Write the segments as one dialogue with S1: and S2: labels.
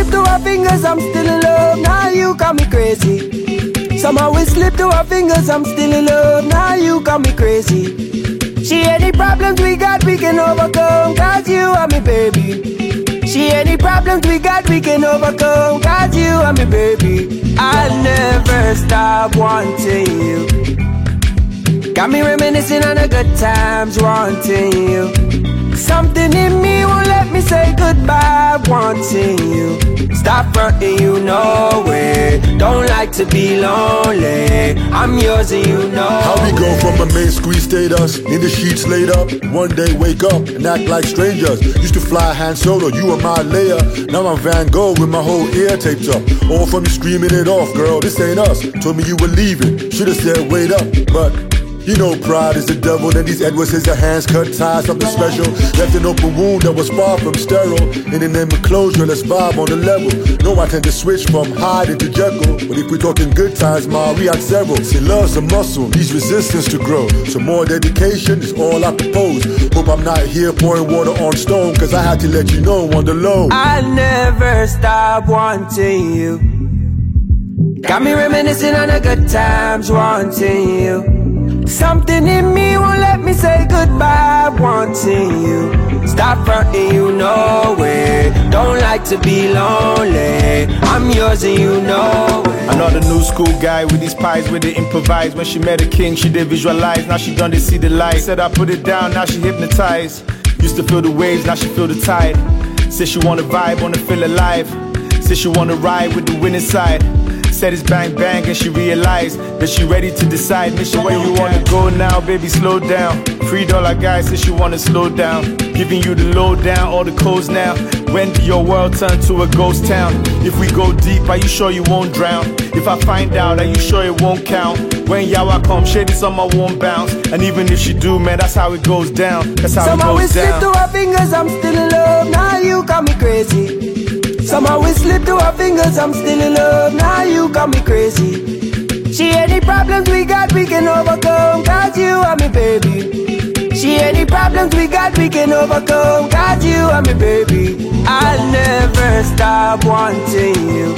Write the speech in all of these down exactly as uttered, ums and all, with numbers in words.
S1: slip through our fingers, I'm still in love. Now you got me crazy. Somehow it slipped through our fingers, I'm still in love. Now you got me crazy. She any problems we got, we can overcome. Cause you are me, baby. She any problems we got, we can overcome. Cause you are me, baby. I'll never stop wanting you. Got me reminiscing on the good times, wanting you. Something in me won't let me say goodbye, wanting you. Stop fronting, you know it. Don't like to be lonely. I'm yours and you know
S2: How we go
S1: it.
S2: from a main squeeze status, in the sheets laid up, one day wake up and act like strangers. Used to fly Han Solo, you were my Leia. Now I'm Van Gogh with my whole ear taped up. All from you screaming it off, girl, this ain't us. Told me you were leaving, should've said wait up, but you know pride is the devil, and these Edwards is the hands cut ties, something special. Left an open wound that was far from sterile. In the name of closure, let's vibe on the level. No, I tend to switch from Hyde into Jekyll, but if we're talking good times, ma, we had several. See, love's a muscle, needs resistance to grow. So more dedication is all I propose. Hope I'm not here pouring water on stone, cause I had to let you know on the low.
S1: I'll never stop wanting you. Got me reminiscing on the good times, wanting you. Something in me won't let me say goodbye, wanting you. Stop fronting, you know it. Don't like to be lonely. I'm yours and you know it.
S3: Another new school guy with these pies where they improvise. When she met a king, she did visualize. Now she done to see the light. Said I put it down, now she hypnotized. Used to feel the waves, now she feel the tide. Said she wanna vibe, wanna feel alive. Said she wanna ride with the winning side. Said it's bang bang and she realized that she ready to decide. Mission where you wanna go now, baby, slow down. Three dollar guy says she wanna slow down. Giving you the lowdown, all the codes now. When do your world turn to a ghost town? If we go deep, are you sure you won't drown? If I find out, are you sure it won't count? When Yawa come, shady summer won't bounce. And even if she do, man, that's how it goes down. That's how
S1: Somehow
S3: it goes
S1: it
S3: down.
S1: slipped through our fingers, I'm still in love. Now you got me crazy. Somehow it slipped through our fingers, I'm still in love. Now you got me crazy. She any problems we got, we can overcome. Cause you are me, baby. She any problems we got, we can overcome. Cause you are me, baby. I'll never stop wanting you.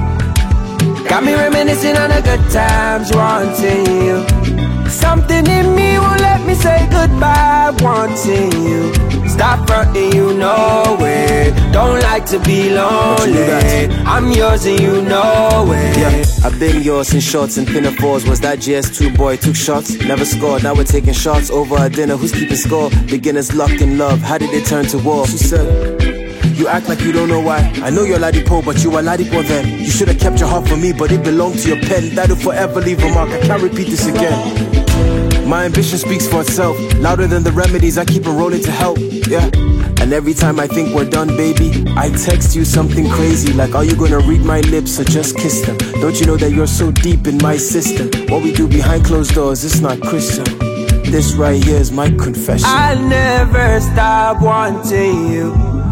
S1: Got me reminiscing on the good times, wanting you. Something in me won't let me say goodbye, wanting you. Stop fronting, you know it. Don't like to be lonely. I'm yours and you know it.
S4: Yeah, I've been yours in shorts and pinafores. Was that G S two boy, took shots, never scored. Now we're taking shots over a dinner, who's keeping score? Beginners locked in love, how did it turn to war? She said, you act like you don't know why. I know you're Ladipo, but you are Ladipo then. You should have kept your heart for me, but it belonged to your pen. That'll forever leave a mark, I can't repeat this again. My ambition speaks for itself. Louder than the remedies, I keep on rolling to help. Yeah. And every time I think we're done, baby, I text you something crazy, like, are you gonna read my lips or just kiss them? Don't you know that you're so deep in my system? What we do behind closed doors, it's not Christian. This right here is my confession.
S1: I'll never stop wanting you.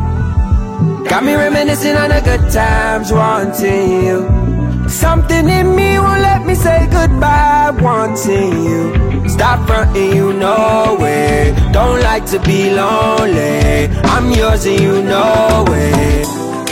S1: Got me reminiscing on the good times, wanting you. Something in me won't let me say goodbye, wanting you. Stop fronting, you know it. Don't like to be lonely. I'm yours and you know it.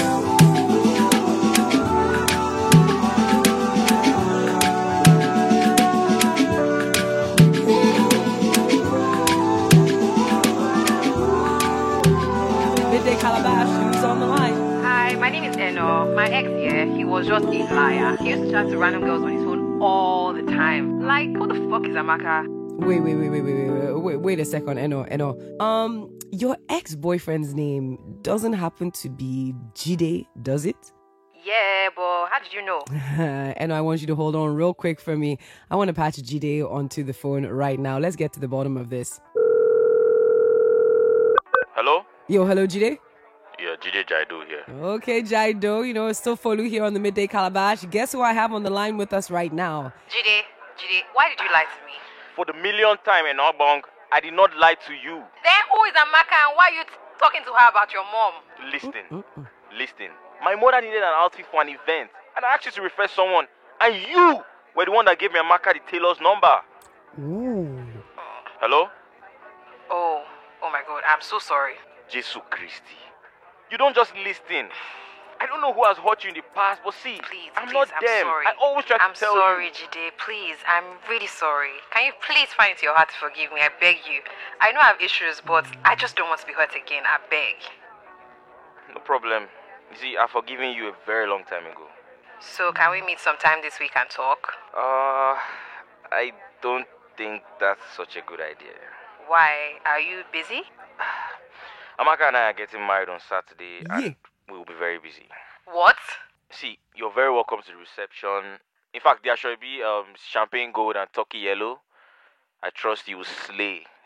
S5: Midday Calabash, who's on the line?
S6: Hi, my name is Eno. My ex here, he was just a liar. He used to chat to random girls on his phone all the time. Like, who the fuck is Amaka?
S5: Wait, wait, wait, wait, wait, wait, wait, wait a second, Eno, Eno. Um, your ex-boyfriend's name doesn't happen to be Jide, does it?
S6: Yeah, but how did you know?
S5: Eno, I want you to hold on real quick for me. I want to patch Jide onto the phone right now. Let's get to the bottom of this.
S7: Hello?
S5: Yo, hello, Jide?
S7: Yeah, Jide Jaido here.
S5: Okay, Jaido, you know, it's still Folu here on the Midday Calabash. Guess who I have on the line with us right now?
S6: Jide, Jide, why did you lie to me?
S7: For the millionth time in Obong, I did not lie to you.
S6: Then who is Amaka and why are you t- talking to her about your mom?
S7: Listen,
S5: Mm-mm.
S7: listen. My mother needed an outfit for an event, and I asked you to refer someone, and you were the one that gave me Amaka the tailor's number.
S5: Ooh.
S7: Hello?
S6: Oh, oh my God, I'm so sorry.
S7: Jesus Christi. You don't just listen. I don't know who has hurt you in the past, but see,
S6: Please,
S7: I'm
S6: please,
S7: not
S6: I'm
S7: them.
S6: sorry.
S7: I always try to
S6: I'm
S7: tell
S6: sorry,
S7: you.
S6: Jide. Please, I'm really sorry. Can you please find it to your heart to forgive me? I beg you. I know I have issues, but I just don't want to be hurt again. I beg.
S7: No problem. You see, I've forgiven you a very long time ago.
S6: So can we meet sometime this week and talk?
S7: Uh, I don't think that's such a good idea.
S6: Why? Are you busy?
S7: Amaka and I are getting married on Saturday,
S5: Yeah.
S7: and we will be very busy.
S6: What?
S7: See, you're very welcome to the reception. In fact, there should be um champagne gold and turkey yellow. I trust you will slay.